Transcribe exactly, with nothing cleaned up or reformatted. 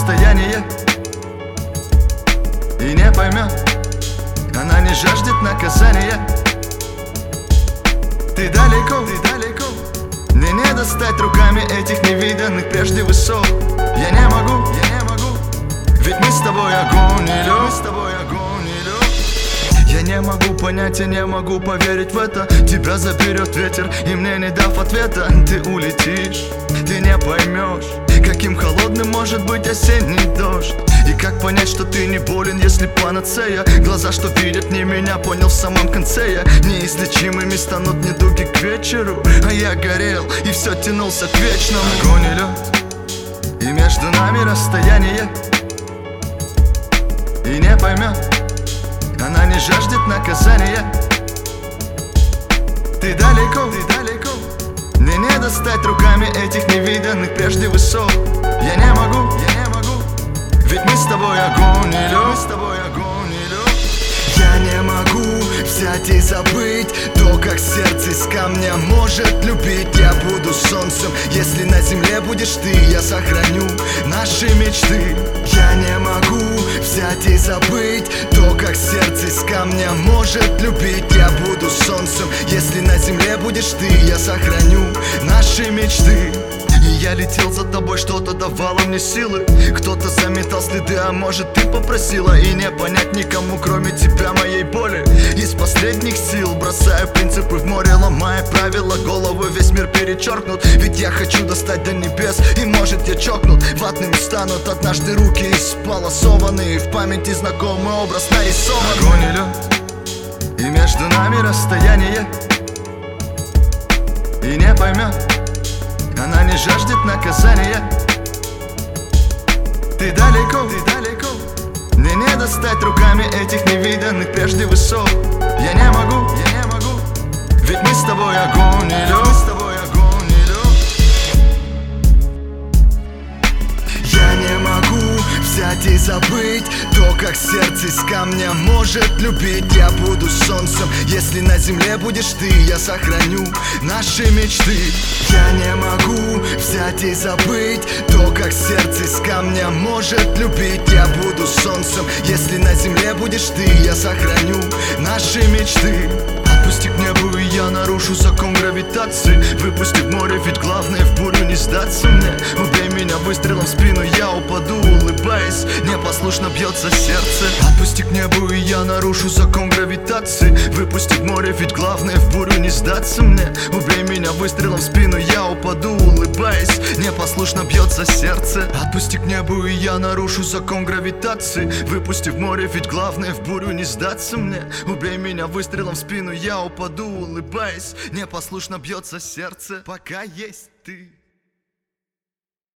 расстояние и не поймет. Она не жаждет наказания. Ты далеко, ты далеко. Мне не достать руками этих невиданных прежде высот. Я не могу, я не могу. Ведь мы с тобой огонь и лед, мы с тобой огонь и лед. Я не могу понять, я не могу поверить в это. Тебя заберет ветер, и мне не дав ответа, ты улетишь. Ты не поймешь, каким холодным может быть осенний дождь. И как понять, что ты не болен, если панацея. Глаза, что видят не меня, понял в самом конце я. Неизлечимыми станут недуги к вечеру. А я горел и все тянулся к вечному. Огонь и лед, и между нами расстояние и не поймет. Она не жаждет наказания. Ты далеко, ты далеко. Мне не достать руками этих невиданных прежде высот. Я не могу, я не могу. Ведь мы с тобой огонь и лед, мы с тобой огонь и лед. Я не могу взять и забыть то, как сердце из камня может любить. Я буду солнцем, если на земле будешь ты. Я сохраню наши мечты. Я не могу взять и забыть то, как сердце из камня может любить. Я буду солнцем, если на земле будешь ты. Я сохраню наши мечты. И я летел за тобой, что-то давало мне силы. Кто-то заметал следы, а может ты попросила. И не понять никому, кроме тебя, моей боли. Из последних сил бросаю принципы в море, ломая правила, головы весь мир перечеркнут. Ведь я хочу достать до небес, и может я чокнут. Ватными станут однажды руки исполосованные, в памяти знакомый образ нарисован. Огонь и лед, и между нами расстояние и не поймет. Она не жаждет наказания. Ты далеко, ты далеко. Мне не достать руками этих невиданных прежде высот. Я не могу, я не могу. Ведь мы с тобой огонь и лед, мы с тобой огонь и лед. Я не могу взять и забыть то, как сердце из камня может любить. Я буду солнцем, если на земле будешь ты. Я сохраню наши мечты. Я не могу взять и забыть то, как сердце из камня может любить. Я буду солнцем, если на земле будешь ты. Я сохраню наши мечты. Отпусти к небу, и я нарушу закон гравитации. Выпусти в море, ведь главное в бурю не сдаться мне. Убей меня выстрелом в спину, я упаду, улыбаясь. Непослушно бьется сердце. Отпусти к небу, и я нарушу закон гравитации. Выпусти в море, ведь главное в бурю не сдаться мне. Убей меня выстрелом в спину, я упаду, улыбаясь. Непослушно бьется сердце. Отпусти к небу, и я нарушу закон гравитации. Выпусти в море, ведь главное в бурю не сдаться мне. Убей меня выстрелом в спину, я упаду, улыбаясь. Непослушно бьется сердце, пока есть ты.